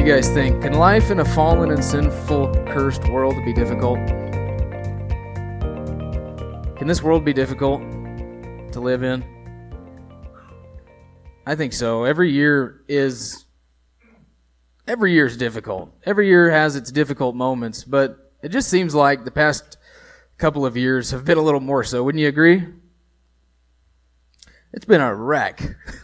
you guys think? Can life in a fallen and sinful, cursed world be difficult? Can this world be difficult to live in? I think so. Every year is difficult. Every year has its difficult moments, but it just seems like the past couple of years have been a little more so. Wouldn't you agree? It's been a wreck.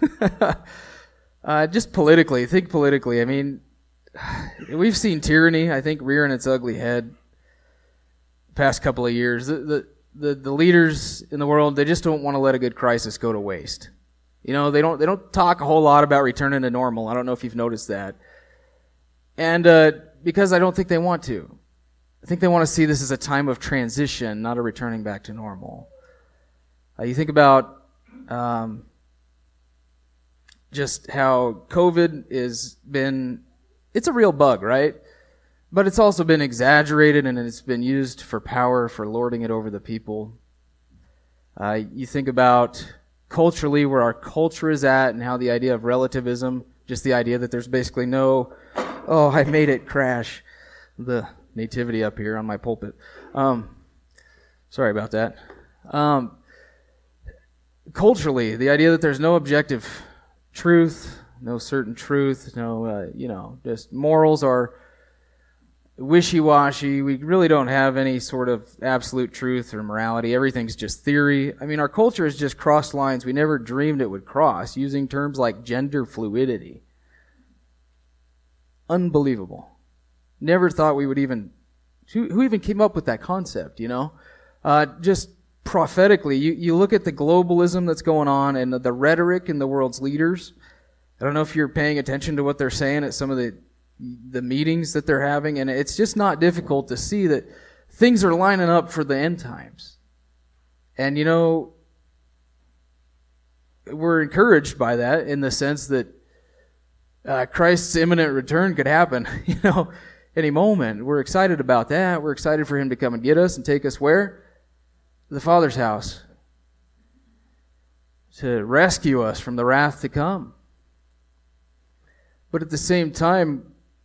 Just politically, think politically. I mean, we've seen tyranny, I think, rearing its ugly head the past couple of years. The leaders in the world, they just don't want to let a good crisis go to waste. You know, they don't talk a whole lot about returning to normal. I don't know if you've noticed that. And because I don't think they want to. I think they want to see this as a time of transition, not a returning back to normal. You think about just how COVID it's a real bug, right? But it's also been exaggerated and it's been used for power, for lording it over the people. You think about culturally where our culture is at and how the idea of relativism, just the idea that there's basically no, I made it crash, the nativity up here on my pulpit. Sorry about that. Culturally, the idea that there's no objective truth, no certain truth, just morals are wishy-washy. We really don't have any sort of absolute truth or morality. Everything's just theory. I mean, our culture has just crossed lines we never dreamed it would cross, using terms like gender fluidity. Unbelievable. Never thought we would even... Who even came up with that concept, you know? Just prophetically, you look at the globalism that's going on and the rhetoric in the world's leaders. I don't know if you're paying attention to what they're saying at some of the meetings that they're having, and it's just not difficult to see that things are lining up for the end times. And, you know, we're encouraged by that in the sense that Christ's imminent return could happen, any moment. We're excited about that. We're excited for him to come and get us and take us where? The Father's house. To rescue us from the wrath to come. But at the same time,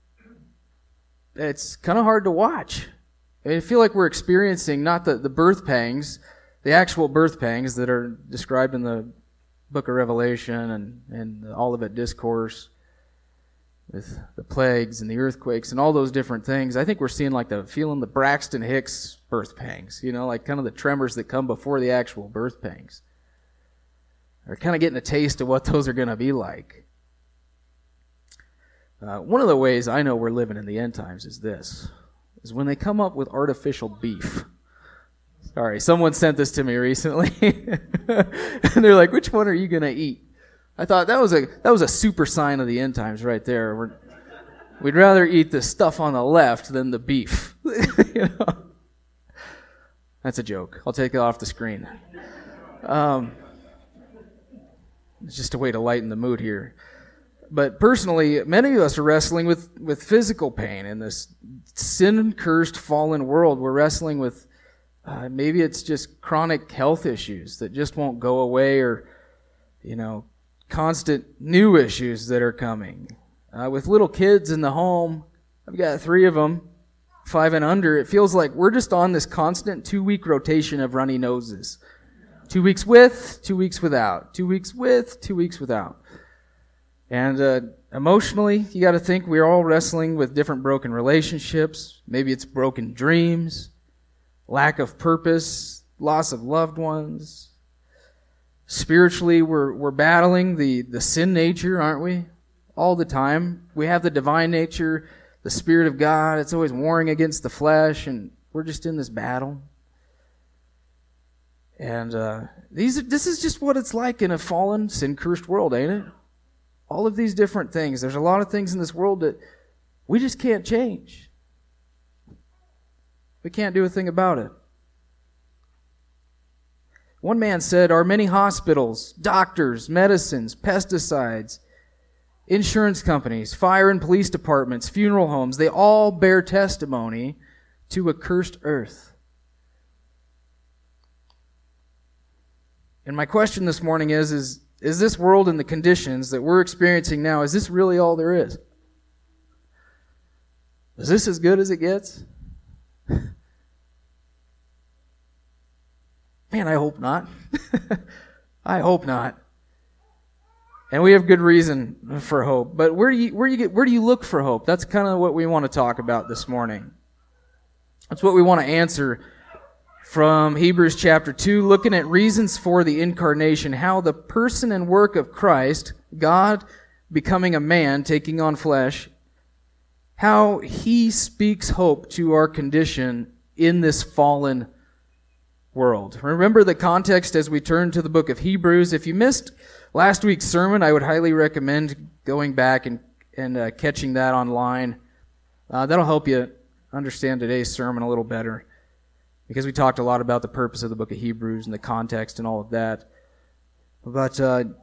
it's kind of hard to watch. I feel like we're experiencing not the birth pangs, the actual birth pangs that are described in the book of Revelation and the Olivet Discourse with the plagues and the earthquakes and all those different things. I think we're seeing feeling the Braxton Hicks birth pangs, like kind of the tremors that come before the actual birth pangs. We're kind of getting a taste of what those are going to be like. One of the ways I know we're living in the end times is when they come up with artificial beef. Sorry, someone sent this to me recently. And they're like, which one are you going to eat? I thought that was a super sign of the end times right there. We'd rather eat the stuff on the left than the beef. That's a joke. I'll take it off the screen. It's just a way to lighten the mood here. But personally, many of us are wrestling with physical pain in this sin-cursed, fallen world. We're wrestling with maybe it's just chronic health issues that just won't go away, or constant new issues that are coming. With little kids in the home, I've got 3 of them, 5 and under. It feels like we're just on this constant 2-week rotation of runny noses. 2 weeks with, 2 weeks without. 2 weeks with, 2 weeks without. And emotionally, you got to think we're all wrestling with different broken relationships. Maybe it's broken dreams, lack of purpose, loss of loved ones. Spiritually, we're battling the sin nature, aren't we? All the time. We have the divine nature, the Spirit of God. It's always warring against the flesh, and we're just in this battle. And this is just what it's like in a fallen, sin-cursed world, ain't it? All of these different things. There's a lot of things in this world that we just can't change. We can't do a thing about it. One man said, our many hospitals, doctors, medicines, pesticides, insurance companies, fire and police departments, funeral homes, they all bear testimony to a cursed earth. And my question this morning is this world and the conditions that we're experiencing now, is this really all there is? Is this as good as it gets? Man, I hope not. I hope not. And we have good reason for hope. But where do you look for hope? That's kind of what we want to talk about this morning. That's what we want to answer from Hebrews chapter 2, looking at reasons for the incarnation, how the person and work of Christ, God becoming a man, taking on flesh, how he speaks hope to our condition in this fallen world. Remember the context as we turn to the book of Hebrews. If you missed last week's sermon, I would highly recommend going back and catching that online. That'll help you understand today's sermon a little better, because we talked a lot about the purpose of the book of Hebrews and the context and all of that. But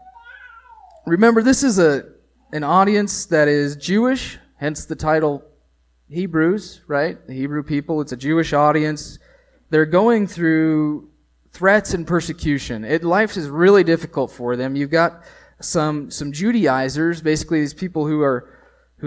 remember, this is an audience that is Jewish, hence the title Hebrews, right? The Hebrew people, it's a Jewish audience. They're going through threats and persecution. Life is really difficult for them. You've got some Judaizers, basically these people who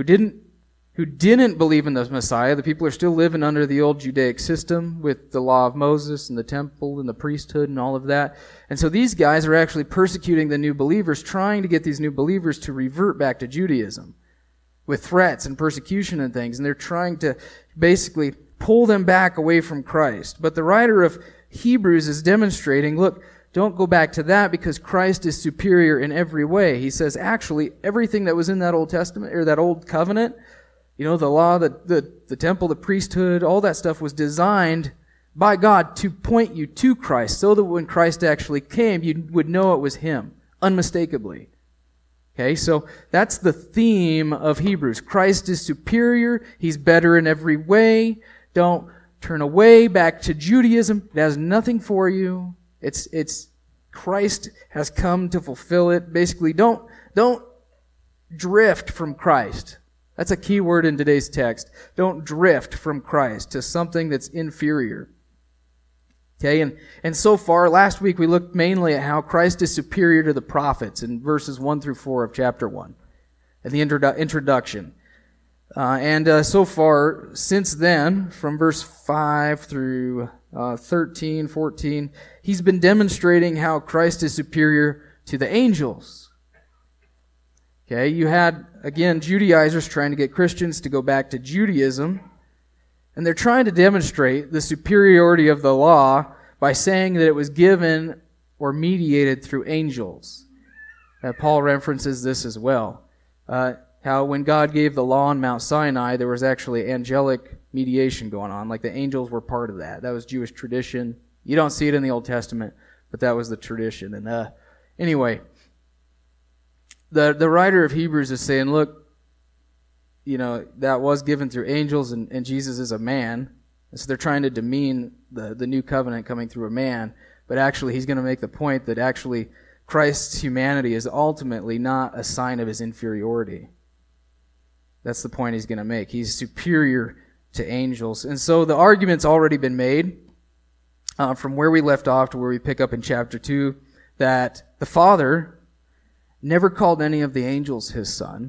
didn't believe in the Messiah. The people are still living under the old Judaic system with the law of Moses and the temple and the priesthood and all of that. And so these guys are actually persecuting the new believers, trying to get these new believers to revert back to Judaism with threats and persecution and things. And they're trying to basically pull them back away from Christ. But the writer of Hebrews is demonstrating, look, don't go back to that because Christ is superior in every way. He says, actually, everything that was in that Old Testament or that Old Covenant, the law, the temple, the priesthood, all that stuff was designed by God to point you to Christ so that when Christ actually came, you would know it was Him, unmistakably. Okay, so that's the theme of Hebrews. Christ is superior. He's better in every way. Don't turn away back to Judaism. It has nothing for you. It's Christ has come to fulfill it. Basically, don't drift from Christ. That's a key word in today's text. Don't drift from Christ to something that's inferior. Okay, and so far, last week we looked mainly at how Christ is superior to the prophets in verses 1 through 4 of chapter 1, and the introduction. So far, since then, from verse 5 through 13, 14, he's been demonstrating how Christ is superior to the angels. Okay, you had, again, Judaizers trying to get Christians to go back to Judaism, and they're trying to demonstrate the superiority of the law by saying that it was given or mediated through angels. Paul references this as well. How when God gave the law on Mount Sinai, there was actually angelic mediation going on, like the angels were part of that. That was Jewish tradition. You don't see it in the Old Testament, but that was the tradition. And anyway, the writer of Hebrews is saying, look, that was given through angels, and Jesus is a man. And so they're trying to demean the new covenant coming through a man. But actually, he's going to make the point that actually Christ's humanity is ultimately not a sign of his inferiority. That's the point he's going to make. He's superior to angels. And so the argument's already been made from where we left off to where we pick up in chapter 2, that the Father never called any of the angels his son.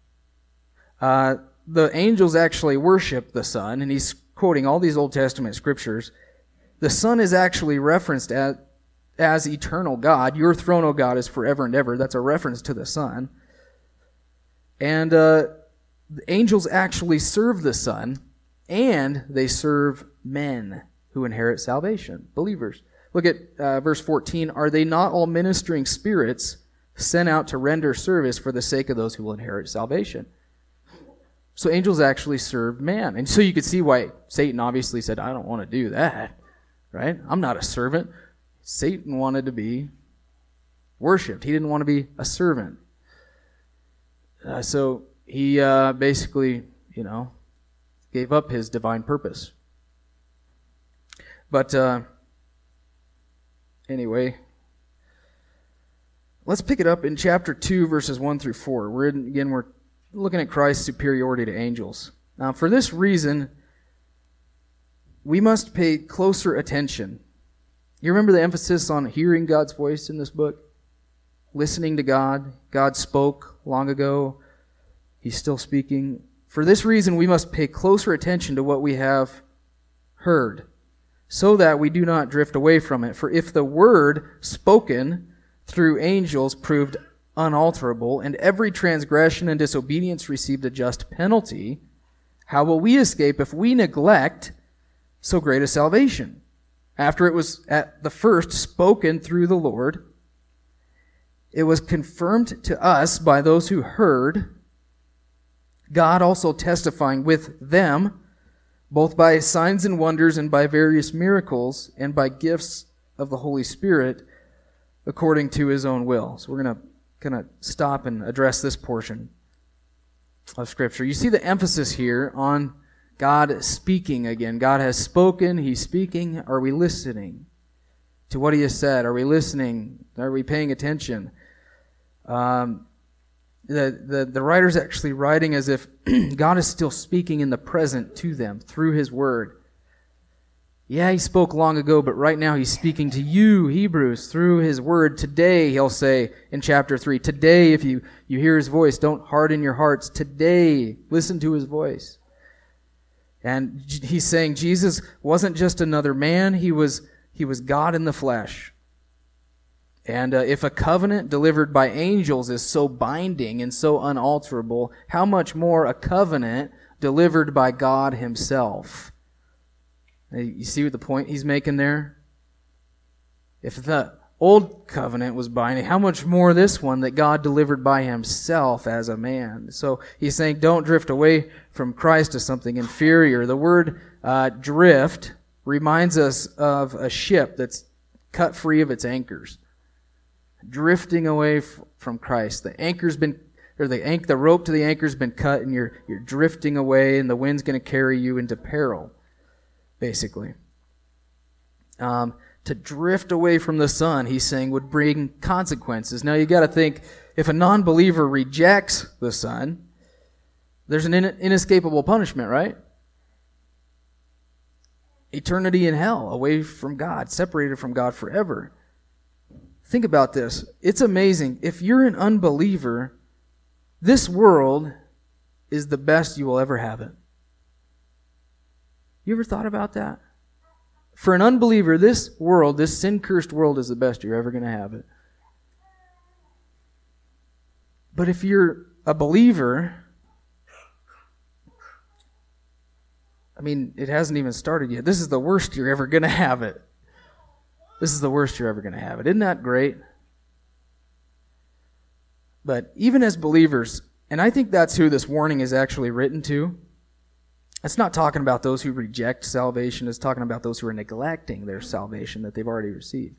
The angels actually worship the Son, and he's quoting all these Old Testament scriptures. The Son is actually referenced as eternal God. Your throne, O God, is forever and ever. That's a reference to the Son. And the angels actually serve the Son, and they serve men who inherit salvation, believers. Look at verse 14. Are they not all ministering spirits sent out to render service for the sake of those who will inherit salvation? So angels actually serve man. And so you could see why Satan obviously said, I don't want to do that, right? I'm not a servant. Satan wanted to be worshipped. He didn't want to be a servant. So he basically, gave up his divine purpose. But anyway, let's pick it up in chapter 2, verses 1 through 4. We're looking at Christ's superiority to angels. Now, for this reason, we must pay closer attention. You remember the emphasis on hearing God's voice in this book? Listening to God. God spoke long ago. He's still speaking For this reason, we must pay closer attention to what we have heard, so that we do not drift away from it. For if the word spoken through angels proved unalterable, and every transgression and disobedience received a just penalty, how will we escape if we neglect so great a salvation? After it was at the first spoken through the Lord, it was confirmed to us by those who heard, God also testifying with them, both by signs and wonders and by various miracles and by gifts of the Holy Spirit according to his own will. So we're going to stop and address this portion of Scripture. You see the emphasis here on God speaking again. God has spoken, he's speaking. Are we listening to what he has said? Are we listening? Are we paying attention? The writer's actually writing as if God is still speaking in the present to them through his word. Yeah, he spoke long ago, but right now he's speaking to you, Hebrews, through his word. Today, he'll say in chapter 3, today, if you hear his voice, don't harden your hearts. Today, listen to his voice. And he's saying Jesus wasn't just another man, he was God in the flesh. And if a covenant delivered by angels is so binding and so unalterable, how much more a covenant delivered by God himself? You see what the point he's making there? If the old covenant was binding, how much more this one that God delivered by himself as a man? So he's saying don't drift away from Christ to something inferior. The word drift reminds us of a ship that's cut free of its anchors. Drifting away from Christ. The rope to the anchor's been cut, and you're drifting away, and the wind's going to carry you into peril, basically. To drift away from the Son, he's saying, would bring consequences. Now you got to think, if a non-believer rejects the Son, there's an inescapable punishment, right? Eternity in hell, away from God, separated from God forever. Think about this. It's amazing. If you're an unbeliever, this world is the best you will ever have it. You ever thought about that? For an unbeliever, this world, this sin-cursed world, is the best you're ever going to have it. But if you're a believer, it hasn't even started yet. This is the worst you're ever going to have it. This is the worst you're ever going to have it. Isn't that great? But even as believers, and I think that's who this warning is actually written to, it's not talking about those who reject salvation. It's talking about those who are neglecting their salvation that they've already received.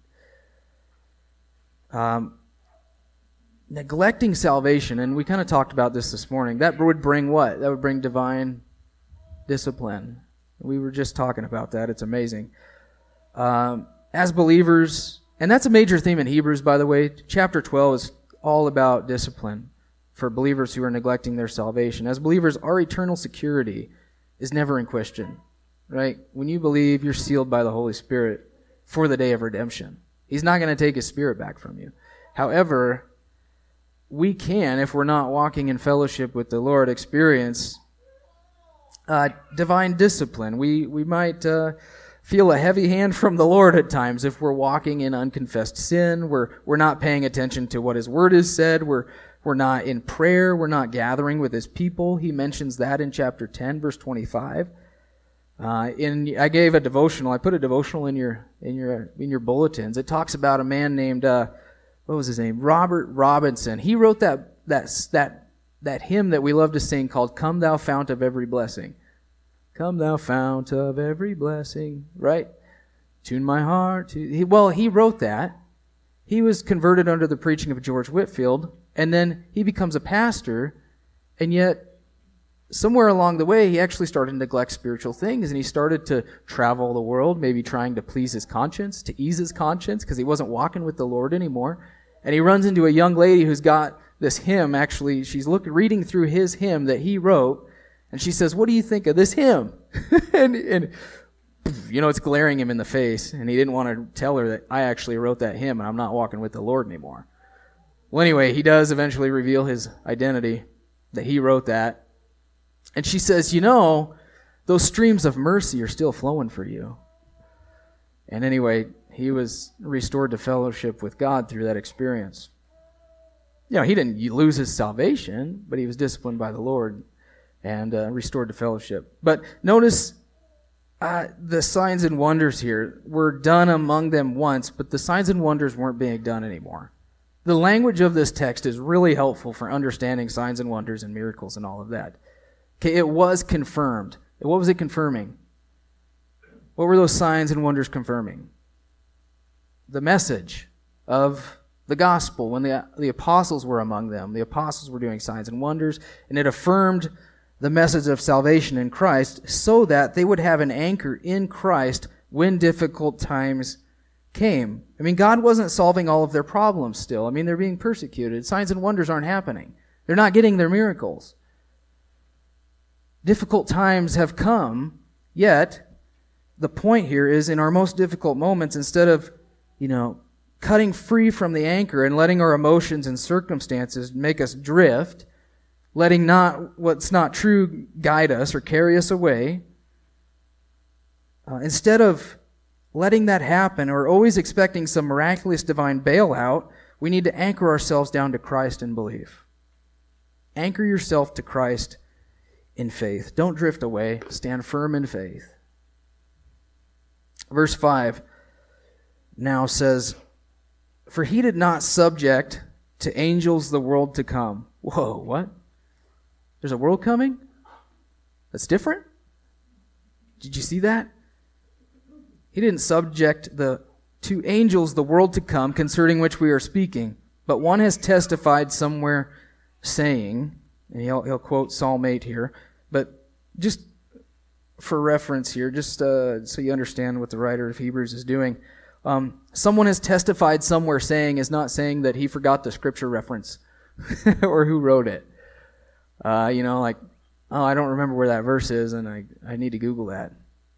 Neglecting salvation, and we kind of talked about this morning, that would bring what? That would bring divine discipline. We were just talking about that. It's amazing. As believers, and that's a major theme in Hebrews, by the way. Chapter 12 is all about discipline for believers who are neglecting their salvation. As believers, our eternal security is never in question, right? When you believe, you're sealed by the Holy Spirit for the day of redemption. He's not going to take his Spirit back from you. However, we can, if we're not walking in fellowship with the Lord, experience divine discipline. We might feel a heavy hand from the Lord at times if we're walking in unconfessed sin. We're not paying attention to what his word has said. We're not in prayer. We're not gathering with his people. He mentions that in chapter 10, verse 25. I gave a devotional. I put a devotional in your bulletins. It talks about a man named what was his name? Robert Robinson. He wrote that hymn that we love to sing called "Come Thou Fount of Every Blessing." Come thou fount of every blessing, right? Tune my heart to... He wrote that. He was converted under the preaching of George Whitefield, and then he becomes a pastor, and yet somewhere along the way, he actually started to neglect spiritual things, and he started to travel the world, maybe trying to please his conscience, to ease his conscience, because he wasn't walking with the Lord anymore. And he runs into a young lady who's got this hymn. Actually, she's reading through his hymn that he wrote, and she says, "What do you think of this hymn?" and it's glaring him in the face, and he didn't want to tell her that I actually wrote that hymn, and I'm not walking with the Lord anymore. Well, anyway, he does eventually reveal his identity, that he wrote that. And she says, those streams of mercy are still flowing for you. And anyway, he was restored to fellowship with God through that experience. He didn't lose his salvation, but he was disciplined by the Lord and restored to fellowship. But notice the signs and wonders here were done among them once, but the signs and wonders weren't being done anymore. The language of this text is really helpful for understanding signs and wonders and miracles and all of that. Okay, it was confirmed. What was it confirming? What were those signs and wonders confirming? The message of the gospel. When the apostles were among them, the apostles were doing signs and wonders, and it affirmed the message of salvation in Christ so that they would have an anchor in Christ when difficult times came. God wasn't solving all of their problems still. They're being persecuted. Signs and wonders aren't happening. They're not getting their miracles. Difficult times have come, yet the point here is in our most difficult moments, instead of, cutting free from the anchor and letting our emotions and circumstances make us drift, letting what's not true guide us or carry us away, instead of letting that happen or always expecting some miraculous divine bailout, we need to anchor ourselves down to Christ in belief. Anchor yourself to Christ in faith. Don't drift away. Stand firm in faith. Verse 5 now says, "For he did not subject to angels the world to come." Whoa, what? There's a world coming? That's different? Did you see that? He didn't subject to angels the world to come concerning which we are speaking, but one has testified somewhere saying, and he'll quote Psalm 8 here, but just for reference here, just so you understand what the writer of Hebrews is doing, someone has testified somewhere saying is not saying that he forgot the scripture reference or who wrote it. I don't remember where that verse is, and I need to Google that.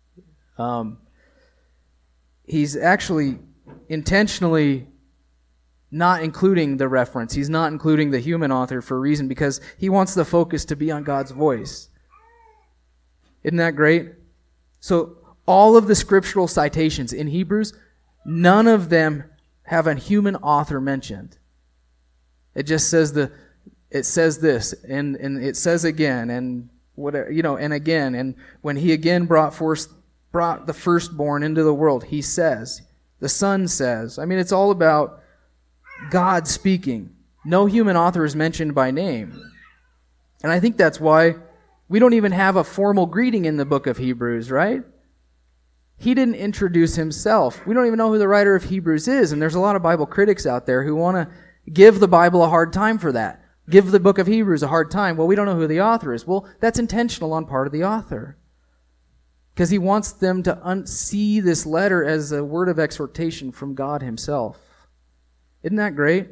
He's actually intentionally not including the reference. He's not including the human author for a reason, because he wants the focus to be on God's voice. Isn't that great? So all of the scriptural citations in Hebrews, none of them have a human author mentioned. It just says it says this, and it says again, and whatever, and again, and when he again brought the firstborn into the world, he says, the Son says. It's all about God speaking. No human author is mentioned by name. And I think that's why we don't even have a formal greeting in the book of Hebrews, right? He didn't introduce himself. We don't even know who the writer of Hebrews is, and there's a lot of Bible critics out there who want to give the Bible a hard time for that. Give the book of Hebrews a hard time. Well, we don't know who the author is. Well, that's intentional on part of the author, because he wants them to see this letter as a word of exhortation from God himself. Isn't that great?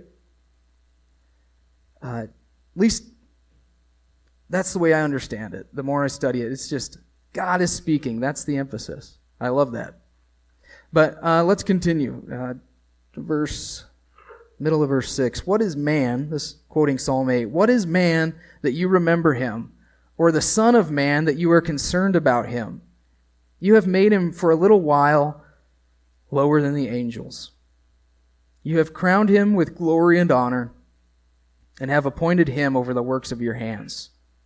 At least that's the way I understand it. The more I study it, it's just God is speaking. That's the emphasis. I love that. But let's continue. Middle of verse 6. "What is man," this quoting Psalm 8, "what is man that you remember him, or the son of man that you are concerned about him? You have made him for a little while lower than the angels. You have crowned him with glory and honor, and have appointed him over the works of your hands.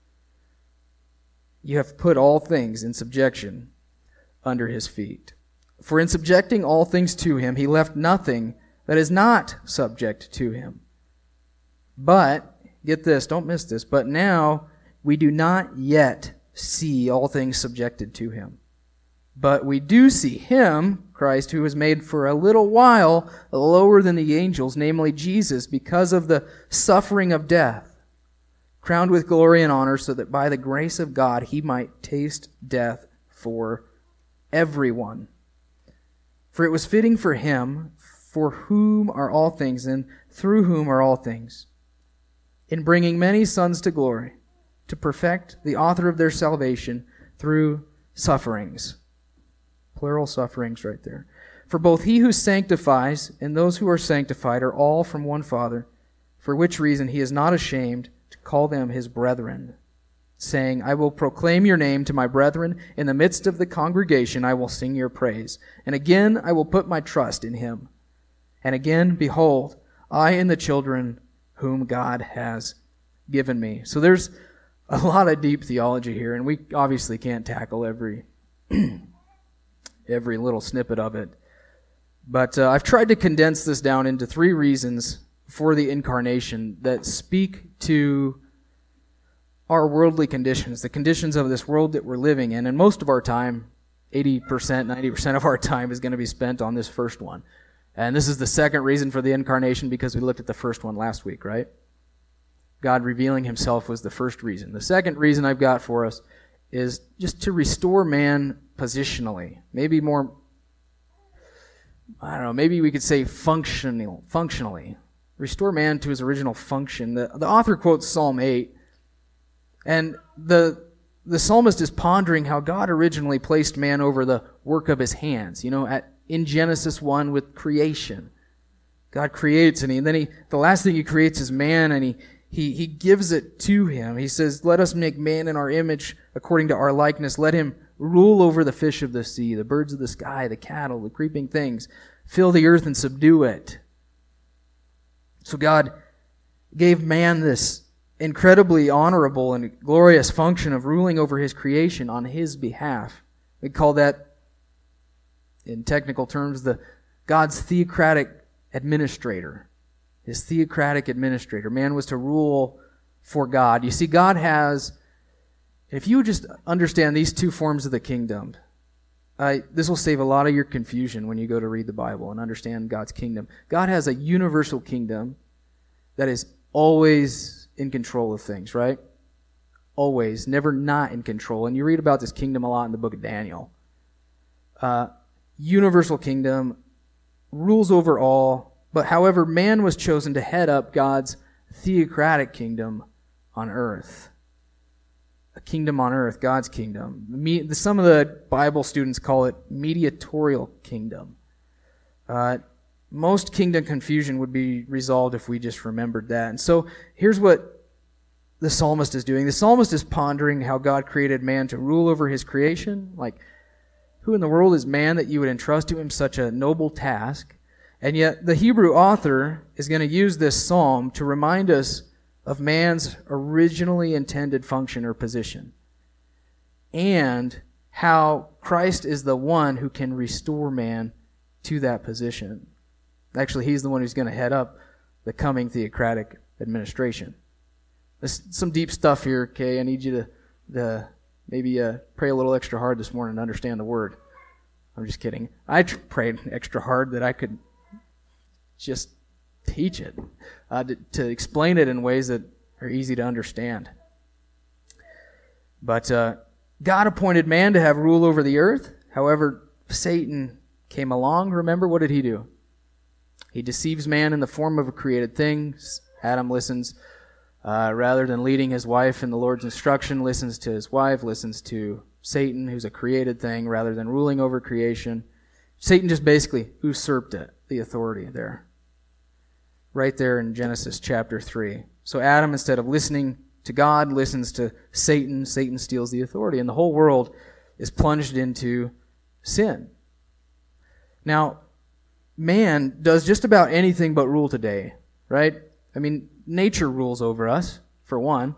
You have put all things in subjection under his feet. For in subjecting all things to him, he left nothing that is not subject to him. But," get this, don't miss this, "but now we do not yet see all things subjected to him. But we do see him," Christ, "who was made for a little while lower than the angels, namely Jesus, because of the suffering of death, crowned with glory and honor, so that by the grace of God he might taste death for everyone. For it was fitting for him, for whom are all things, and through whom are all things, in bringing many sons to glory, to perfect the author of their salvation through sufferings." Plural sufferings right there. "For both he who sanctifies and those who are sanctified are all from one Father, for which reason he is not ashamed to call them his brethren." saying, I will proclaim your name to my brethren. In the midst of the congregation I will sing your praise. And again I will put my trust in him. And again, behold, I and the children whom God has given me. So there's a lot of deep theology here, and we obviously can't tackle every little snippet of it. But I've tried to condense this down into 3 reasons for the incarnation that speak to our worldly conditions, the conditions of this world that we're living in. And most of our time, 80%, 90% of our time is going to be spent on this first one. And this is the second reason for the incarnation, because we looked at the first one last week, right? God revealing himself was the first reason. The second reason I've got for us is just to restore man positionally. Maybe more, I don't know, maybe we could say functionally. Restore man to his original function. The author quotes Psalm 8, and the psalmist is pondering how God originally placed man over the work of his hands. You know, in Genesis 1 with creation. God creates, and then the last thing he creates is man, and he gives it to him. He says, let us make man in our image according to our likeness. Let him rule over the fish of the sea, the birds of the sky, the cattle, the creeping things. Fill the earth and subdue it. So God gave man this incredibly honorable and glorious function of ruling over his creation on his behalf. We call that, in technical terms, God's theocratic administrator. His theocratic administrator. Man was to rule for God. You see, God has, if you just understand these 2 forms of the kingdom, this will save a lot of your confusion when you go to read the Bible and understand God's kingdom. God has a universal kingdom that is always in control of things, right? Always, never not in control. And you read about this kingdom a lot in the book of Daniel. Universal kingdom, rules over all, but however, man was chosen to head up God's theocratic kingdom on earth. A kingdom on earth, God's kingdom. Some of the Bible students call it mediatorial kingdom. Most kingdom confusion would be resolved if we just remembered that. And so here's what the psalmist is doing. The psalmist is pondering how God created man to rule over his creation. Like, who in the world is man that you would entrust to him such a noble task? And yet the Hebrew author is going to use this psalm to remind us of man's originally intended function or position, and how Christ is the one who can restore man to that position. Actually, he's the one who's going to head up the coming theocratic administration. There's some deep stuff here, okay? I need you to maybe pray a little extra hard this morning to understand the word. I'm just kidding. I prayed extra hard that I could just teach it, to explain it in ways that are easy to understand. But God appointed man to have rule over the earth. However, Satan came along. Remember, what did he do? He deceives man in the form of a created thing. Adam listens, rather than leading his wife in the Lord's instruction, listens to his wife, listens to Satan, who's a created thing, rather than ruling over creation. Satan just basically usurped it, the authority there. Right there in Genesis chapter 3. So Adam, instead of listening to God, listens to Satan. Satan steals the authority, and the whole world is plunged into sin. Now, man does just about anything but rule today, right? I mean, nature rules over us, for one.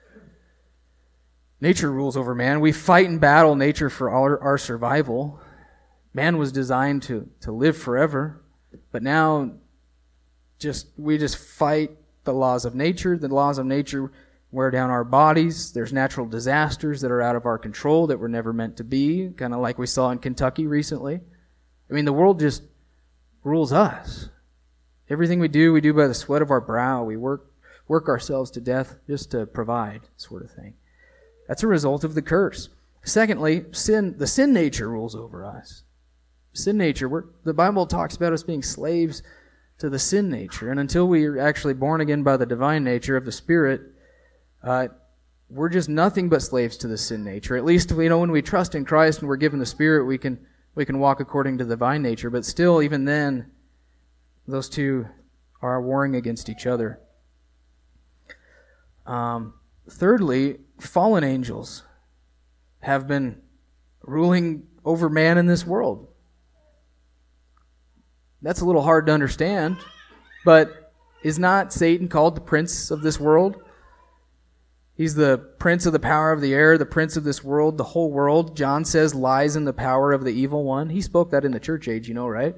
Nature rules over man. We fight and battle nature for our survival. Man was designed to live forever, but now we just fight the laws of nature. The laws of nature wear down our bodies. There's natural disasters that are out of our control that were never meant to be, kind of like we saw in Kentucky recently. I mean, the world just rules us. Everything we do by the sweat of our brow. We work ourselves to death just to provide, sort of thing. That's a result of the curse. Secondly, the sin nature rules over us. Sin nature, the Bible talks about us being slaves to the sin nature. And until we are actually born again by the divine nature of the Spirit, we're just nothing but slaves to the sin nature. At least when we trust in Christ and we're given the Spirit, we can walk according to the divine nature. But still, even then, those two are warring against each other. Thirdly, fallen angels have been ruling over man in this world. That's a little hard to understand, but is not Satan called the prince of this world? He's the prince of the power of the air, the prince of this world. The whole world, John says, lies in the power of the evil one. He spoke that in the church age, you know, right?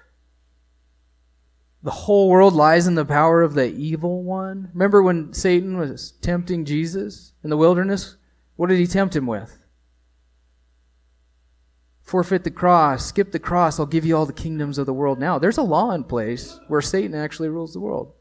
The whole world lies in the power of the evil one. Remember when Satan was tempting Jesus in the wilderness? What did he tempt him with? Forfeit the cross, skip the cross, I'll give you all the kingdoms of the world now. There's a law in place where Satan actually rules the world.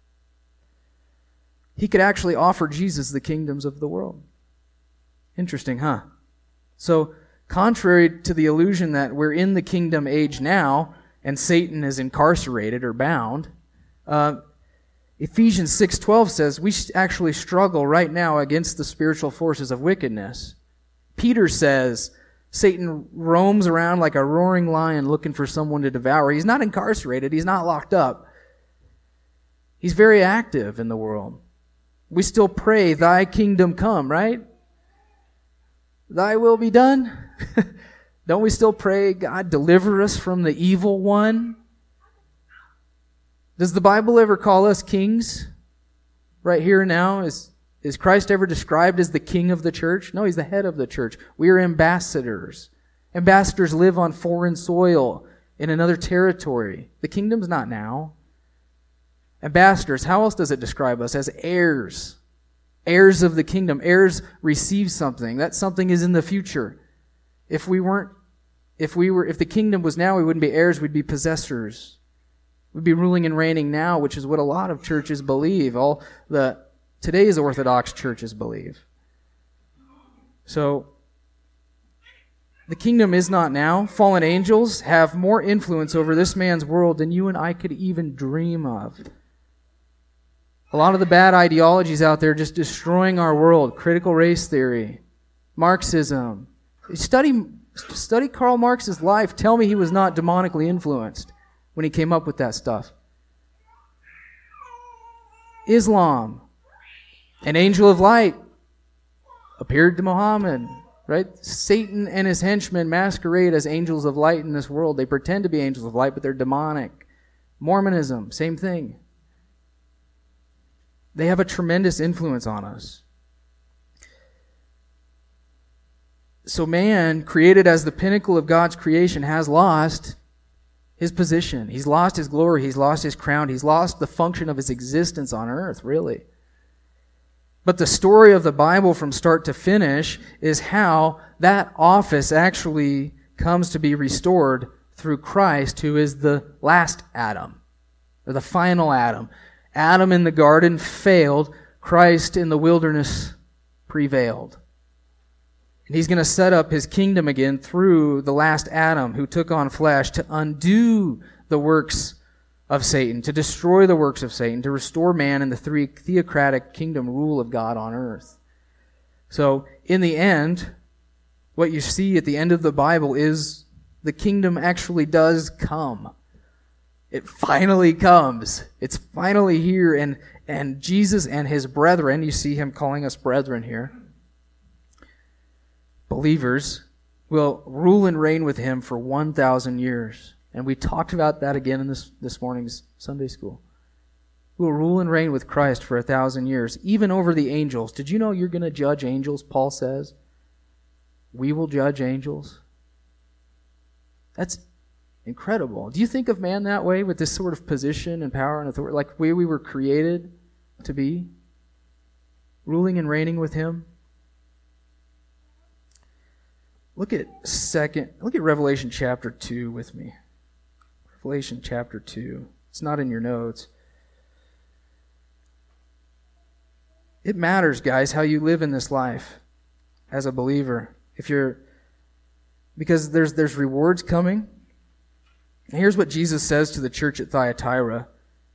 He could actually offer Jesus the kingdoms of the world. Interesting, huh? So, contrary to the illusion that we're in the kingdom age now and Satan is incarcerated or bound, Ephesians 6:12 says we actually struggle right now against the spiritual forces of wickedness. Peter says Satan roams around like a roaring lion looking for someone to devour. He's not incarcerated. He's not locked up. He's very active in the world. We still pray, thy kingdom come, right? Thy will be done. Don't we still pray, God, deliver us from the evil one? Does the Bible ever call us kings? Right here and now? Is Christ ever described as the king of the church? No, he's the head of the church. We are ambassadors. Ambassadors live on foreign soil in another territory. The kingdom's not now. Ambassadors, how else does it describe us? As heirs. Heirs of the kingdom. Heirs receive something. That something is in the future. If the kingdom was now, we wouldn't be heirs, we'd be possessors. We'd be ruling and reigning now, which is what a lot of churches believe. Today's Orthodox churches believe. So, the kingdom is not now. Fallen angels have more influence over this man's world than you and I could even dream of. A lot of the bad ideologies out there just destroying our world. Critical race theory, Marxism. Study Karl Marx's life. Tell me he was not demonically influenced when he came up with that stuff. Islam. An angel of light appeared to Muhammad, right? Satan and his henchmen masquerade as angels of light in this world. They pretend to be angels of light, but they're demonic. Mormonism, same thing. They have a tremendous influence on us. So man, created as the pinnacle of God's creation, has lost his position. He's lost his glory. He's lost his crown. He's lost the function of his existence on earth, really. But the story of the Bible from start to finish is how that office actually comes to be restored through Christ, who is the last Adam, or the final Adam. Adam in the garden failed. Christ in the wilderness prevailed. And he's going to set up his kingdom again through the last Adam who took on flesh to undo the works of Satan, to destroy the works of Satan, to restore man in the theocratic kingdom rule of God on earth. So, in the end, what you see at the end of the Bible is the kingdom actually does come. It finally comes. It's finally here, and Jesus and his brethren, you see him calling us brethren here, believers, will rule and reign with him for 1,000 years. And we talked about that again in this morning's Sunday school. We'll rule and reign with Christ for 1,000 years, even over the angels. Did you know you're going to judge angels, Paul says? We will judge angels. That's incredible. Do you think of man that way, with this sort of position and power and authority, like we were created to be? Ruling and reigning with him? Look at Revelation chapter 2 with me. Revelation chapter 2. It's not in your notes. It matters, guys, how you live in this life as a believer. Because there's rewards coming. And here's what Jesus says to the church at Thyatira.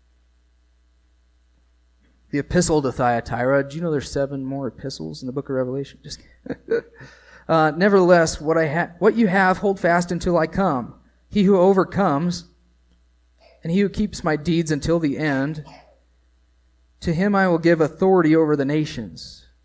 The epistle to Thyatira. Do you know there's 7 more epistles in the book of Revelation? Just nevertheless, what you have, hold fast until I come. He who overcomes, and he who keeps my deeds until the end, to him I will give authority over the nations.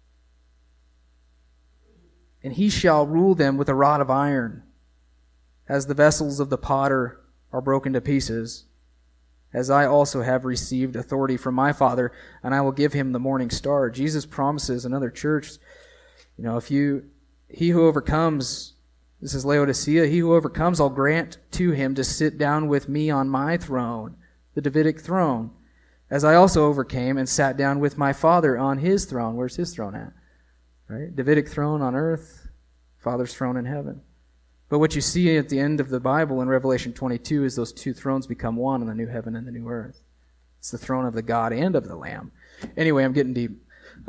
and he shall rule them with a rod of iron, as the vessels of the potter are broken to pieces, as I also have received authority from my Father, and I will give him the morning star. Jesus promises another church, he who overcomes, this is Laodicea, he who overcomes, I'll grant to him to sit down with me on my throne, the Davidic throne, as I also overcame and sat down with my Father on his throne. Where's his throne at? Right? Davidic throne on earth, Father's throne in heaven. But what you see at the end of the Bible in Revelation 22 is those two thrones become one in the new heaven and the new earth. It's the throne of the God and of the Lamb. Anyway, I'm getting deep.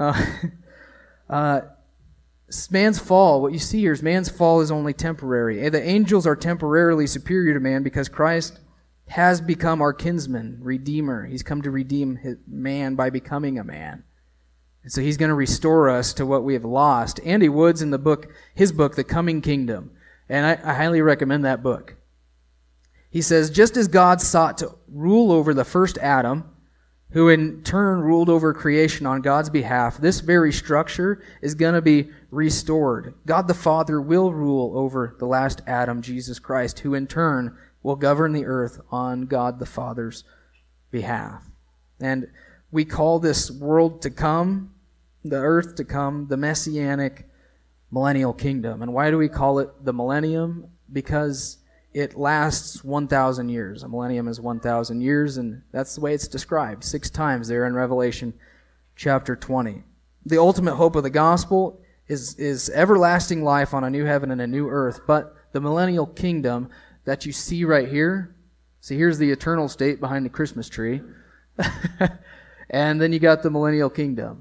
Man's fall, what you see here is man's fall is only temporary. The angels are temporarily superior to man because Christ has become our kinsman, redeemer. He's come to redeem man by becoming a man. And so he's going to restore us to what we have lost. Andy Woods in his book, The Coming Kingdom, and I highly recommend that book. He says, just as God sought to rule over the first Adam, who in turn ruled over creation on God's behalf, this very structure is going to be restored. God the Father will rule over the last Adam, Jesus Christ, who in turn will govern the earth on God the Father's behalf. And we call this world to come, the earth to come, the Messianic millennial kingdom. And why do we call it the millennium? Because it lasts 1,000 years. A millennium is 1,000 years, and that's the way it's described 6 times there in Revelation chapter 20. The ultimate hope of the gospel is everlasting life on a new heaven and a new earth, but the millennial kingdom that you see right here, see, here's the eternal state behind the Christmas tree, and then you got the millennial kingdom.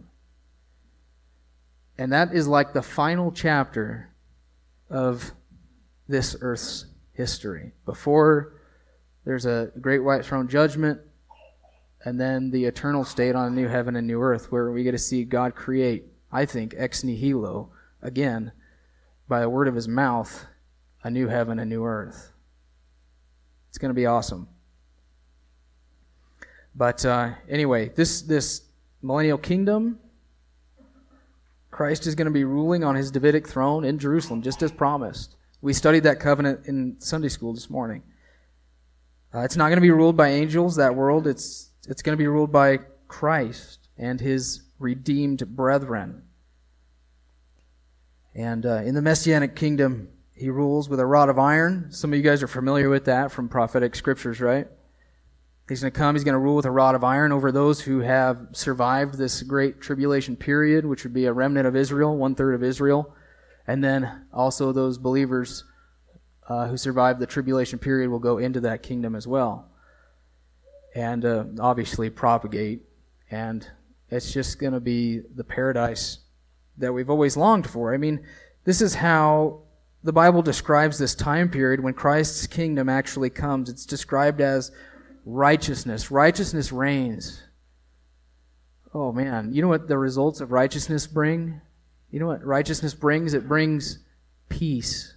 And that is like the final chapter of this earth's history. Before there's a great white throne judgment, and then the eternal state on a new heaven and new earth, where we get to see God create, I think, ex nihilo, again, by the word of his mouth, a new heaven and new earth. It's going to be awesome. But anyway, this millennial kingdom, Christ is going to be ruling on his Davidic throne in Jerusalem, just as promised. We studied that covenant in Sunday school this morning. It's not going to be ruled by angels, that world. It's going to be ruled by Christ and his redeemed brethren. And in the Messianic kingdom, he rules with a rod of iron. Some of you guys are familiar with that from prophetic scriptures, right? He's going to come, he's going to rule with a rod of iron over those who have survived this great tribulation period, which would be a remnant of Israel, 1/3 of Israel. And then also those believers who survived the tribulation period will go into that kingdom as well. And obviously propagate. And it's just going to be the paradise that we've always longed for. I mean, this is how the Bible describes this time period when Christ's kingdom actually comes. It's described as righteousness. Righteousness reigns. Oh man, you know what the results of righteousness bring? You know what righteousness brings? It brings peace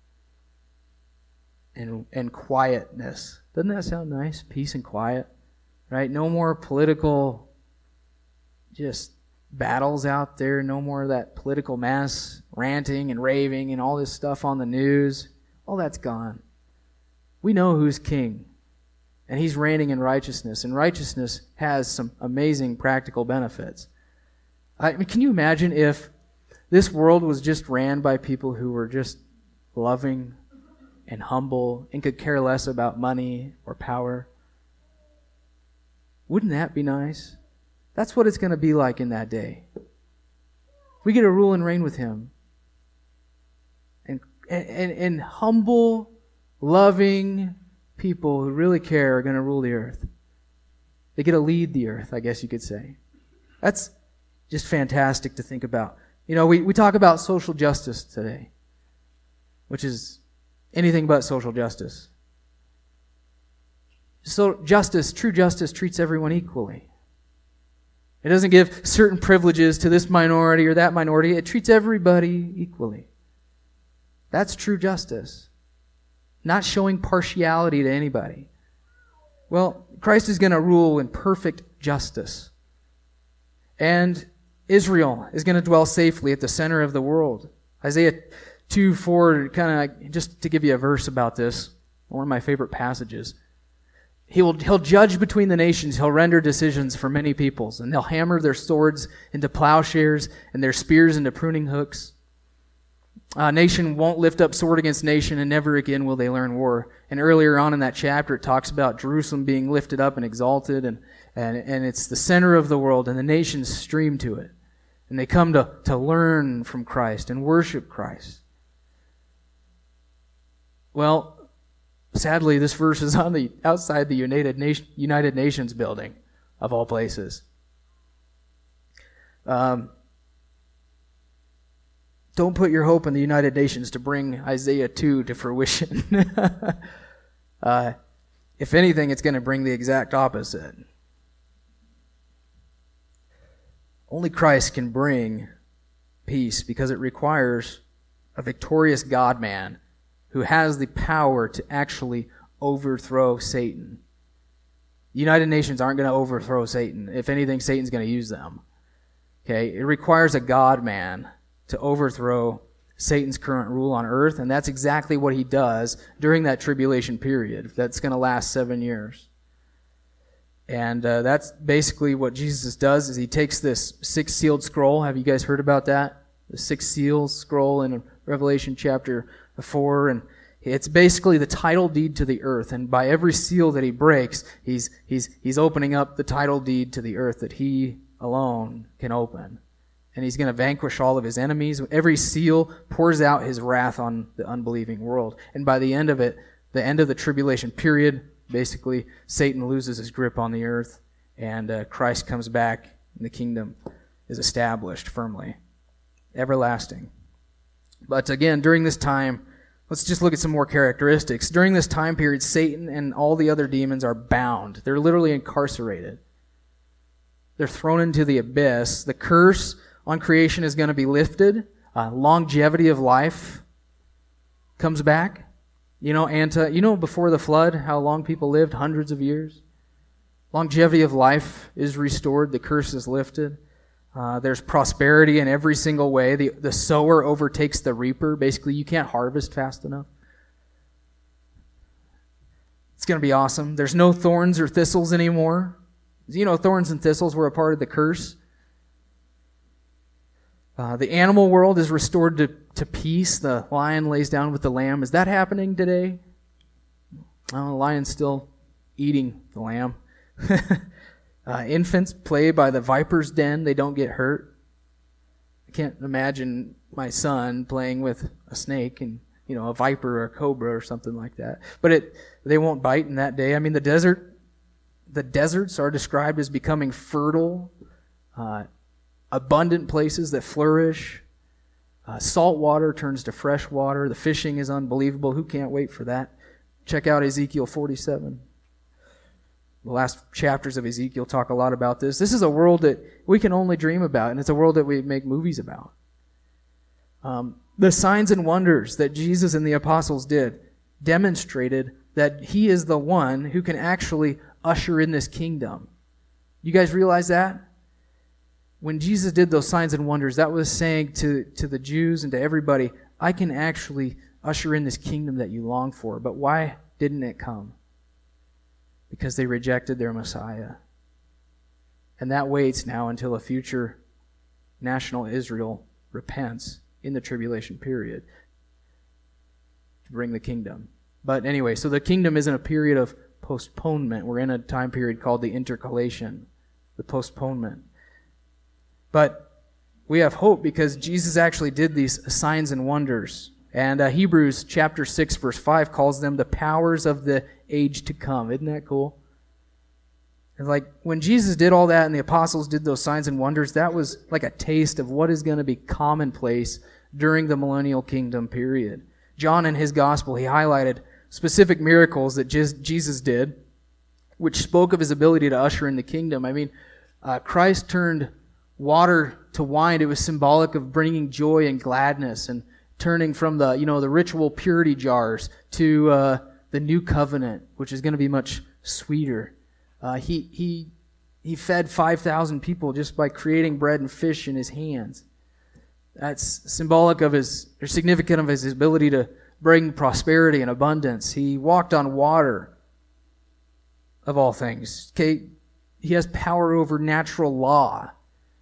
and quietness. Doesn't that sound nice? Peace and quiet, right? No more political just battles out there. No more of that political mass ranting and raving and all this stuff on the news. All that's gone. We know who's king. And he's reigning in righteousness. And righteousness has some amazing practical benefits. I mean, can you imagine if this world was just ran by people who were just loving and humble and could care less about money or power? Wouldn't that be nice? That's what it's going to be like in that day. We get to rule and reign with him. And humble, loving people who really care are going to rule the earth. They get to lead the earth, I guess you could say. That's just fantastic to think about. You know, we talk about social justice today, which is anything but social justice. So true justice treats everyone equally. It doesn't give certain privileges to this minority or that minority. It treats everybody equally. That's true justice. Not showing partiality to anybody. Well, Christ is going to rule in perfect justice. And Israel is going to dwell safely at the center of the world. Isaiah 2:4, kind of just to give you a verse about this, one of my favorite passages. He'll judge between the nations. He'll render decisions for many peoples, and they'll hammer their swords into plowshares and their spears into pruning hooks. Nation won't lift up sword against nation, and never again will they learn war. And earlier on in that chapter, it talks about Jerusalem being lifted up and exalted, and it's the center of the world, and the nations stream to it. And they come to learn from Christ and worship Christ. Well, sadly, this verse is on outside the United Nations building, of all places. Don't put your hope in the United Nations to bring Isaiah 2 to fruition. If anything, it's going to bring the exact opposite. Only Christ can bring peace because it requires a victorious God-man who has the power to actually overthrow Satan. The United Nations aren't going to overthrow Satan. If anything, Satan's going to use them. Okay? It requires a God-man to overthrow Satan's current rule on earth, and that's exactly what he does during that tribulation period. That's going to last 7 years. And that's basically what Jesus does, is he takes this six-sealed scroll. Have you guys heard about that? The six seals scroll in Revelation chapter 4, and it's basically the title deed to the earth. And by every seal that he breaks, he's opening up the title deed to the earth that he alone can open. And he's going to vanquish all of his enemies. Every seal pours out his wrath on the unbelieving world. And by the end of it, the end of the tribulation period, basically, Satan loses his grip on the earth, and Christ comes back, and the kingdom is established firmly, everlasting. But again, during this time, let's just look at some more characteristics. During this time period, Satan and all the other demons are bound. They're literally incarcerated. They're thrown into the abyss. The curse on creation is going to be lifted. Longevity of life comes back. Before the flood, how long people lived? Hundreds of years. Longevity of life is restored. The curse is lifted. There's prosperity in every single way. The sower overtakes the reaper. Basically, you can't harvest fast enough. It's going to be awesome. There's no thorns or thistles anymore. Thorns and thistles were a part of the curse. The animal world is restored to peace. The lion lays down with the lamb. Is that happening today? The lion's still eating the lamb. Infants play by the viper's den. They don't get hurt. I can't imagine my son playing with a snake and, a viper or a cobra or something like that. But they won't bite in that day. I mean, the deserts are described as becoming fertile, abundant places that flourish. Salt water turns to fresh water. The fishing is unbelievable. Who can't wait for that? Check out Ezekiel 47. The last chapters of Ezekiel talk a lot about this. This is a world that we can only dream about, and it's a world that we make movies about. The signs and wonders that Jesus and the apostles did demonstrated that he is the one who can actually usher in this kingdom. You guys realize that? When Jesus did those signs and wonders, that was saying to the Jews and to everybody, I can actually usher in this kingdom that you long for. But why didn't it come? Because they rejected their Messiah. And that waits now until a future national Israel repents in the tribulation period to bring the kingdom. But anyway, so the kingdom isn't a period of postponement. We're in a time period called the intercalation, the postponement. But we have hope because Jesus actually did these signs and wonders. And Hebrews chapter 6, verse 5 calls them the powers of the age to come. Isn't that cool? And when Jesus did all that and the apostles did those signs and wonders, that was like a taste of what is going to be commonplace during the millennial kingdom period. John in his gospel, he highlighted specific miracles that Jesus did, which spoke of his ability to usher in the kingdom. I mean, Christ turned water to wine. It was symbolic of bringing joy and gladness, and turning from the ritual purity jars to the new covenant, which is going to be much sweeter. He fed 5,000 people just by creating bread and fish in his hands. That's symbolic of or significant of his ability to bring prosperity and abundance. He walked on water, of all things. Okay, he has power over natural law.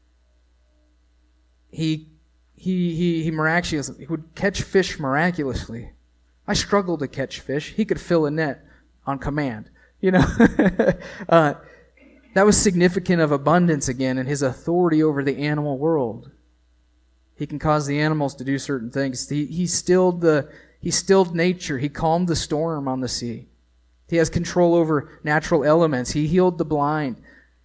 He miraculously, he would catch fish miraculously. I struggle to catch fish. He could fill a net on command. That was significant of abundance again and his authority over the animal world. He can cause the animals to do certain things. He stilled nature. He calmed the storm on the sea. He has control over natural elements. He healed the blind.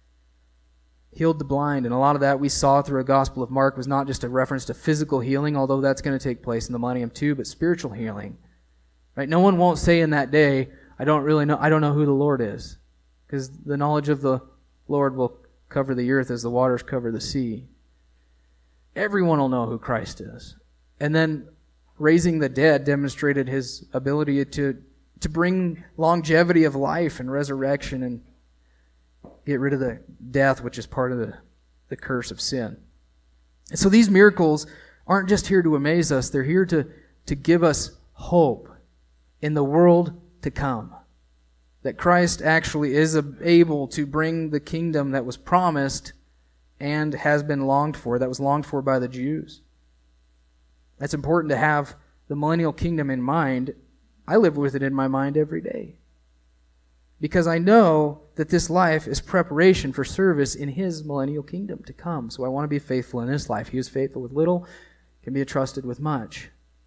And a lot of that we saw through the Gospel of Mark was not just a reference to physical healing, although that's going to take place in the millennium too, but spiritual healing. Right? No one won't say in that day, I don't know who the Lord is, because the knowledge of the Lord will cover the earth as the waters cover the sea. Everyone will know who Christ is. And then raising the dead demonstrated his ability to bring longevity of life and resurrection and get rid of the death, which is part of the curse of sin. And so these miracles aren't just here to amaze us, they're here to give us hope in the world to come. That Christ actually is able to bring the kingdom that was promised and has been longed for, that was longed for by the Jews. That's important to have the millennial kingdom in mind. I live with it in my mind every day, because I know that this life is preparation for service in his millennial kingdom to come. So I want to be faithful in this life. He was faithful with little, can be trusted with much.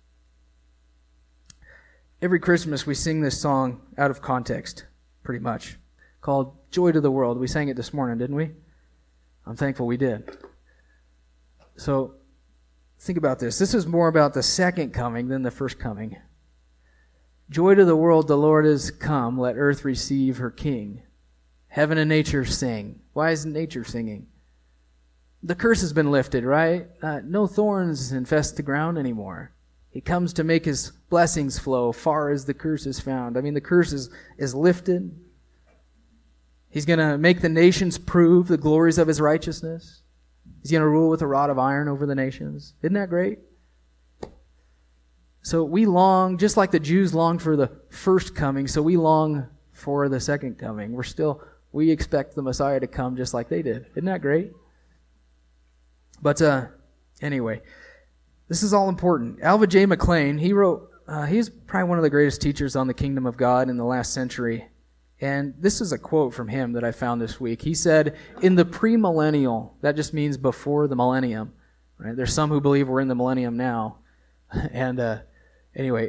Every Christmas we sing this song out of context, pretty much, called Joy to the World. We sang it this morning, didn't we? I'm thankful we did. So think about this. This is more about the second coming than the first coming. Joy to the world, the Lord is come. Let earth receive her King. Heaven and nature sing. Why isn't nature singing? The curse has been lifted, right? No thorns infest the ground anymore. He comes to make his blessings flow far as the curse is found. I mean, the curse is lifted. He's going to make the nations prove the glories of his righteousness. He's going to rule with a rod of iron over the nations. Isn't that great? So we long, just like the Jews longed for the first coming, so we long for the second coming. We expect the Messiah to come just like they did. Isn't that great? But anyway, this is all important. Alva J. McClain, he wrote, he's probably one of the greatest teachers on the kingdom of God in the last century. And this is a quote from him that I found this week. He said, in the premillennial, that just means before the millennium. Right? There's some who believe we're in the millennium now. And anyway,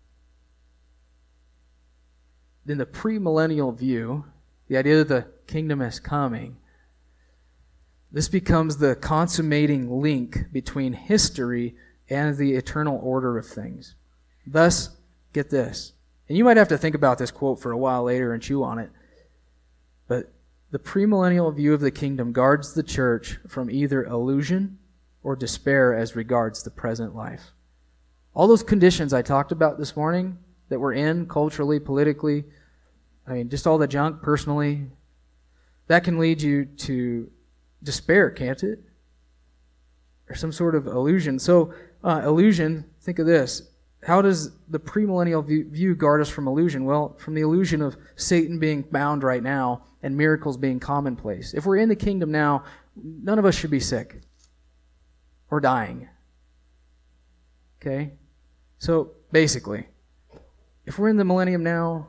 in the premillennial view, the idea that the kingdom is coming, this becomes the consummating link between history and the eternal order of things. Thus, get this. And you might have to think about this quote for a while later and chew on it. But the premillennial view of the kingdom guards the church from either illusion or despair as regards the present life. All those conditions I talked about this morning that we're in culturally, politically, just all the junk personally, that can lead you to despair, can't it? Or some sort of illusion. So, illusion, think of this. How does the premillennial view guard us from illusion? Well, from the illusion of Satan being bound right now and miracles being commonplace. If we're in the kingdom now, none of us should be sick or dying. Okay? So, basically, if we're in the millennium now,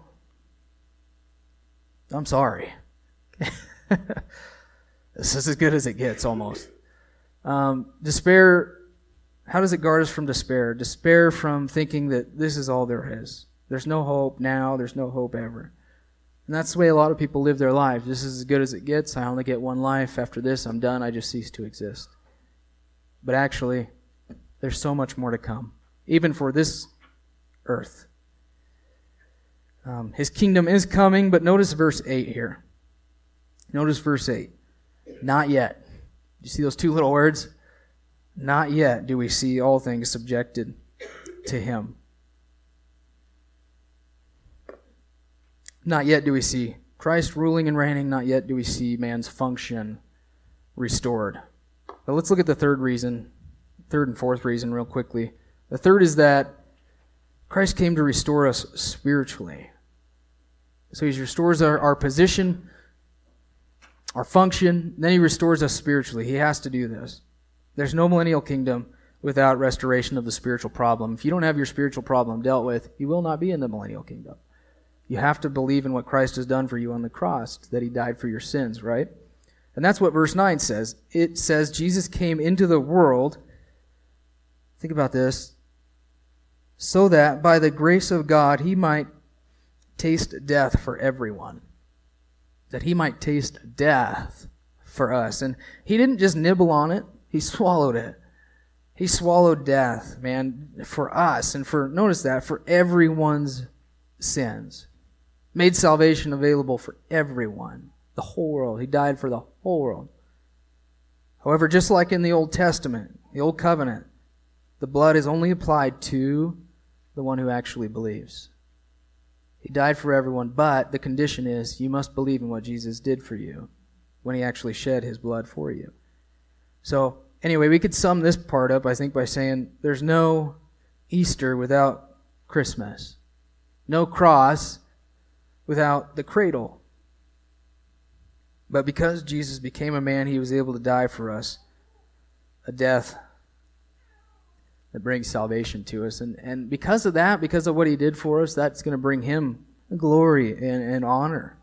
I'm sorry. This is as good as it gets, almost. Despair, how does it guard us from despair? Despair from thinking that this is all there is. There's no hope now, there's no hope ever. And that's the way a lot of people live their lives. This is as good as it gets. I only get one life. After this, I'm done. I just cease to exist. But actually, there's so much more to come, even for this earth. His kingdom is coming, but notice verse 8 here. Notice verse 8. Not yet. You see those two little words? Not yet do we see all things subjected to him. Not yet do we see Christ ruling and reigning. Not yet do we see man's function restored. But let's look at the third third and fourth reason real quickly. The third is that Christ came to restore us spiritually. So he restores our position, our function, then he restores us spiritually. He has to do this. There's no millennial kingdom without restoration of the spiritual problem. If you don't have your spiritual problem dealt with, you will not be in the millennial kingdom. You have to believe in what Christ has done for you on the cross, that he died for your sins, right? And that's what verse 9 says. It says Jesus came into the world, think about this, so that by the grace of God he might taste death for everyone. That he might taste death for us. And he didn't just nibble on it, he swallowed it. He swallowed death, man, for us and for, notice that, for everyone's sins. Made salvation available for everyone, the whole world. He died for the whole world. However, just like in the Old Testament, the Old Covenant, the blood is only applied to the one who actually believes. He died for everyone, but the condition is you must believe in what Jesus did for you when he actually shed his blood for you. So, anyway, we could sum this part up, I think, by saying there's no Easter without Christmas. No cross without the cradle. But because Jesus became a man, he was able to die for us, a death that brings salvation to us. And because of that, because of what he did for us, that's going to bring him glory and honor.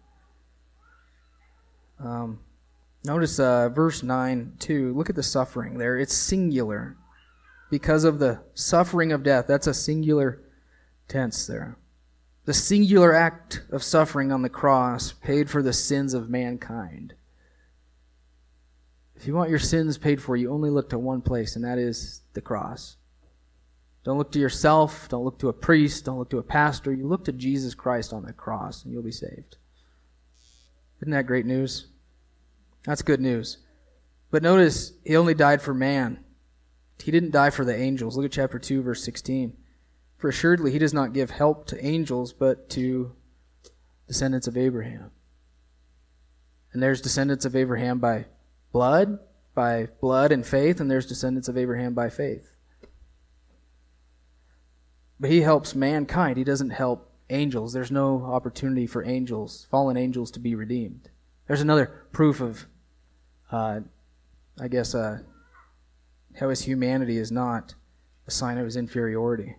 Notice verse 9 too. Look at the suffering there. It's singular. Because of the suffering of death. That's a singular tense there. The singular act of suffering on the cross paid for the sins of mankind. If you want your sins paid for, you only look to one place, and that is the cross. Don't look to yourself. Don't look to a priest. Don't look to a pastor. You look to Jesus Christ on the cross, and you'll be saved. Isn't that great news? That's good news. But notice, he only died for man. He didn't die for the angels. Look at chapter 2, verse 16. For assuredly he does not give help to angels, but to descendants of Abraham. And there's descendants of Abraham by blood and faith, and there's descendants of Abraham by faith. But he helps mankind. He doesn't help angels. There's no opportunity for angels, fallen angels, to be redeemed. There's another proof of, how his humanity is not a sign of his inferiority.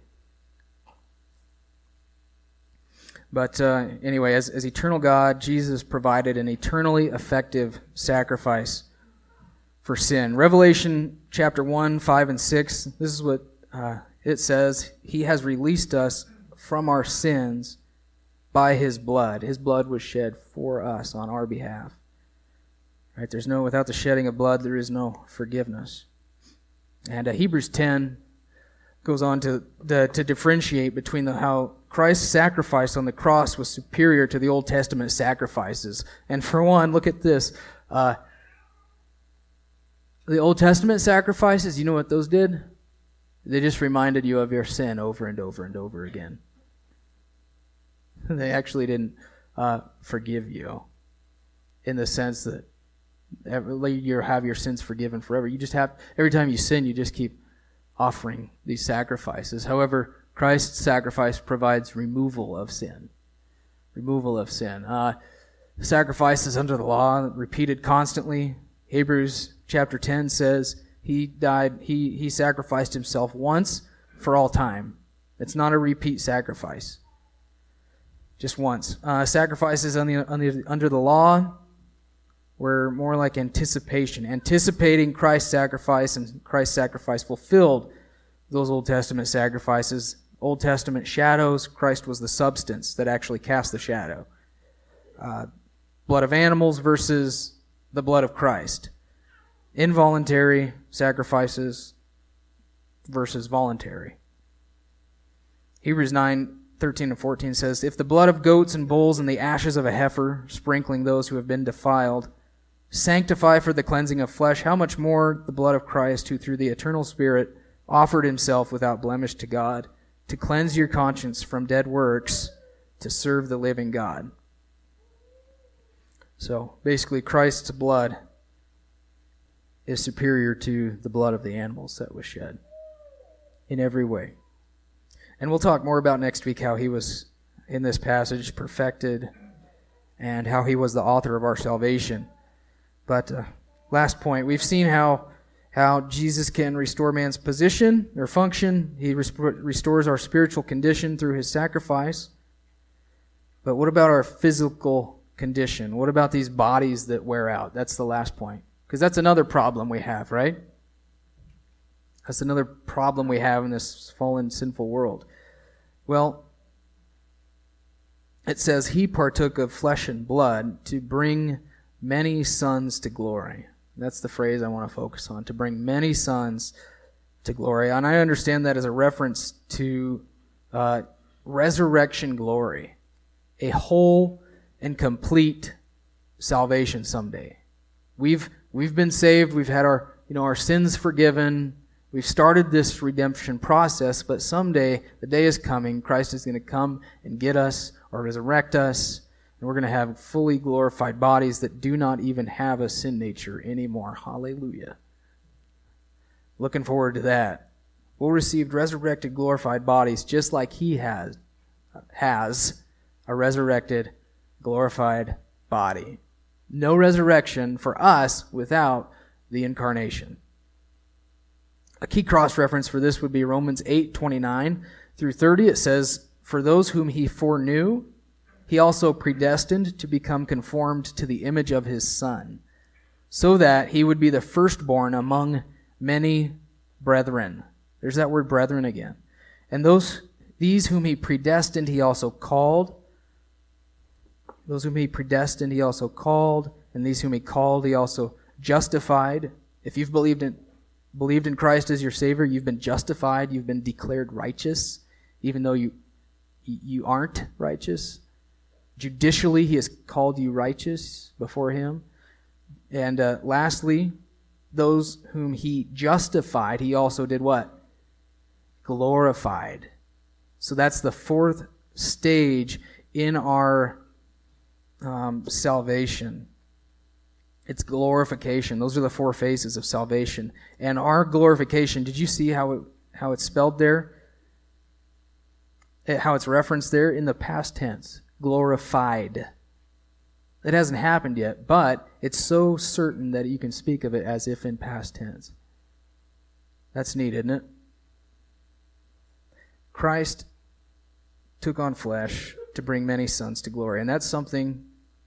But anyway, as eternal God, Jesus provided an eternally effective sacrifice for sin. Revelation chapter 1, 5, and 6, this is what it says. He has released us from our sins by his blood. His blood was shed for us on our behalf. Right? Without the shedding of blood, there is no forgiveness. And Hebrews 10 goes on to differentiate between how Christ's sacrifice on the cross was superior to the Old Testament sacrifices. And for one, look at this. The Old Testament sacrifices, you know what those did? They just reminded you of your sin over and over and over again. They actually didn't forgive you in the sense that you have your sins forgiven forever. You just have, every time you sin, you just keep offering these sacrifices. However, Christ's sacrifice provides removal of sin. Removal of sin. Sacrifices under the law, repeated constantly. Hebrews chapter 10 says he sacrificed himself once for all time. It's not a repeat sacrifice. Just once. Sacrifices under the law were more like anticipation. Anticipating Christ's sacrifice, and Christ's sacrifice fulfilled those Old Testament sacrifices. Old Testament shadows, Christ was the substance that actually cast the shadow. Blood of animals versus the blood of Christ. Involuntary sacrifices versus voluntary. Hebrews 9:13 and 14 says, if the blood of goats and bulls and the ashes of a heifer, sprinkling those who have been defiled, sanctify for the cleansing of flesh, how much more the blood of Christ, who through the eternal Spirit offered himself without blemish to God, to cleanse your conscience from dead works, to serve the living God. So, basically, Christ's blood is superior to the blood of the animals that was shed in every way. And we'll talk more about next week how he was, in this passage, perfected and how he was the author of our salvation. But last point, we've seen how Jesus can restore man's position or function. He restores our spiritual condition through his sacrifice. But what about our physical condition? What about these bodies that wear out? That's the last point. Because that's another problem we have, right? That's another problem we have in this fallen, sinful world. Well, it says, he partook of flesh and blood to bring many sons to glory. That's the phrase I want to focus on, to bring many sons to glory. And I understand that as a reference to resurrection glory, a whole and complete salvation someday. We've been saved, we've had our sins forgiven, we've started this redemption process, but someday, the day is coming, Christ is going to come and get us or resurrect us, and we're going to have fully glorified bodies that do not even have a sin nature anymore. Hallelujah. Looking forward to that. We'll receive resurrected, glorified bodies just like he has a resurrected, glorified body. No resurrection for us without the incarnation. A key cross-reference for this would be Romans 8:29 through 30. It says, "For those whom he foreknew, he also predestined to become conformed to the image of his Son, so that he would be the firstborn among many brethren." There's that word brethren again. "And these whom he predestined, he also called. Those whom he predestined, he also called. And these whom he called, he also justified." If you've believed in Christ as your Savior, you've been justified, you've been declared righteous, even though you aren't righteous. Judicially, he has called you righteous before him. And lastly, those whom he justified, he also did what? Glorified. So that's the fourth stage in our salvation. It's glorification. Those are the four phases of salvation. And our glorification, did you see how it's spelled there? How it's referenced there in the past tense. Glorified. It hasn't happened yet, but it's so certain that you can speak of it as if in past tense. That's neat, isn't it? Christ took on flesh to bring many sons to glory. And that's something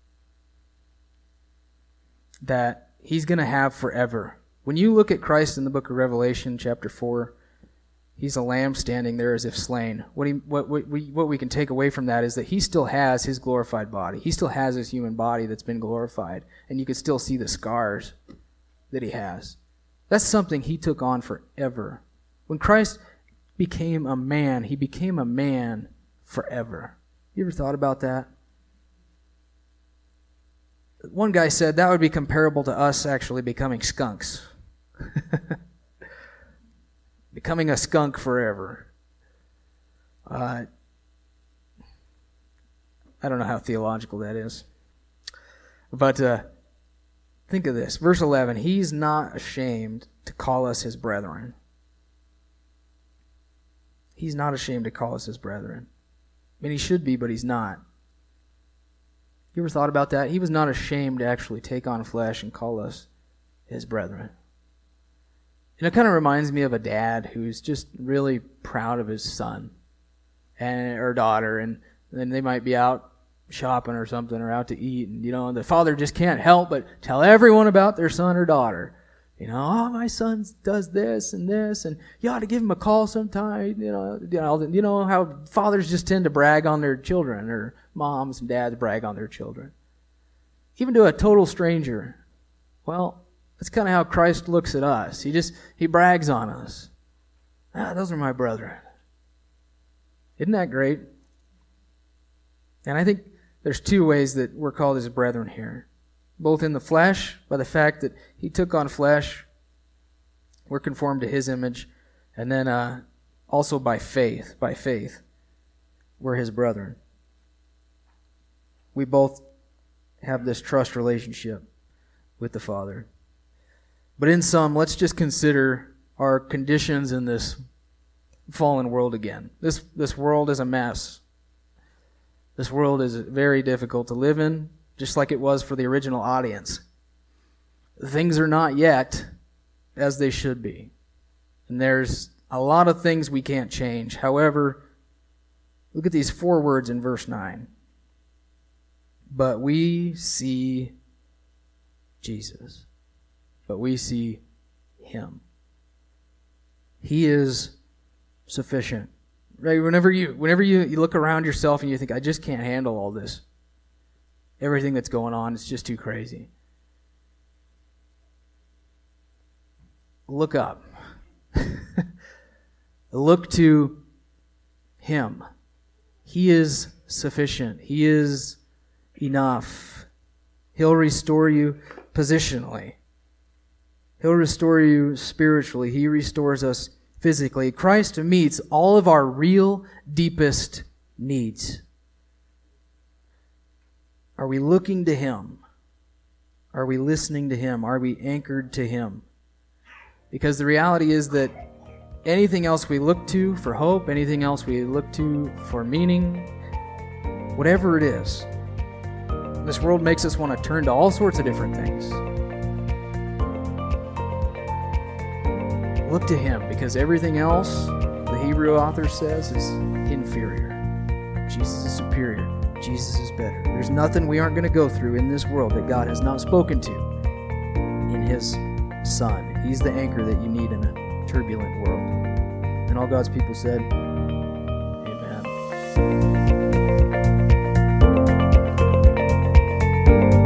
that he's going to have forever. When you look at Christ in the book of Revelation, chapter 4, he's a lamb standing there as if slain. What we can take away from that is that he still has his glorified body. He still has his human body that's been glorified. And you can still see the scars that he has. That's something he took on forever. When Christ became a man, he became a man forever. You ever thought about that? One guy said that would be comparable to us actually becoming skunks. Becoming a skunk forever. I don't know how theological that is. But think of this. Verse 11, he's not ashamed to call us his brethren. He's not ashamed to call us his brethren. I mean, he should be, but he's not. You ever thought about that? He was not ashamed to actually take on flesh and call us his brethren. And it kind of reminds me of a dad who's just really proud of his son or daughter, and then they might be out shopping or something or out to eat, and the father just can't help but tell everyone about their son or daughter. Oh, my son does this, and you ought to give him a call sometime. You know how fathers just tend to brag on their children, or moms and dads brag on their children. Even to a total stranger. Well, that's kind of how Christ looks at us. He brags on us. Those are my brethren. Isn't that great? And I think there's two ways that we're called his brethren here. Both in the flesh, by the fact that he took on flesh, we're conformed to his image, and then also by faith. By faith, we're his brethren. We both have this trust relationship with the Father. But in sum, let's just consider our conditions in this fallen world again. This world is a mess. This world is very difficult to live in, just like it was for the original audience. Things are not yet as they should be. And there's a lot of things we can't change. However, look at these 4 words in verse 9. But we see Jesus. But we see Him. He is sufficient. Right? Whenever you look around yourself and you think, I just can't handle all this. Everything that's going on, it's just too crazy. Look up. Look to Him. He is sufficient. He is enough. He'll restore you positionally. He'll restore you spiritually. He restores us physically. Christ meets all of our real, deepest needs. Are we looking to Him? Are we listening to Him? Are we anchored to Him? Because the reality is that anything else we look to for hope, anything else we look to for meaning, whatever it is, this world makes us want to turn to all sorts of different things. Look to Him, because everything else, the Hebrew author says, is inferior. Jesus is superior. Jesus is better. There's nothing we aren't going to go through in this world that God has not spoken to in His Son. He's the anchor that you need in a turbulent world. And all God's people said, Amen.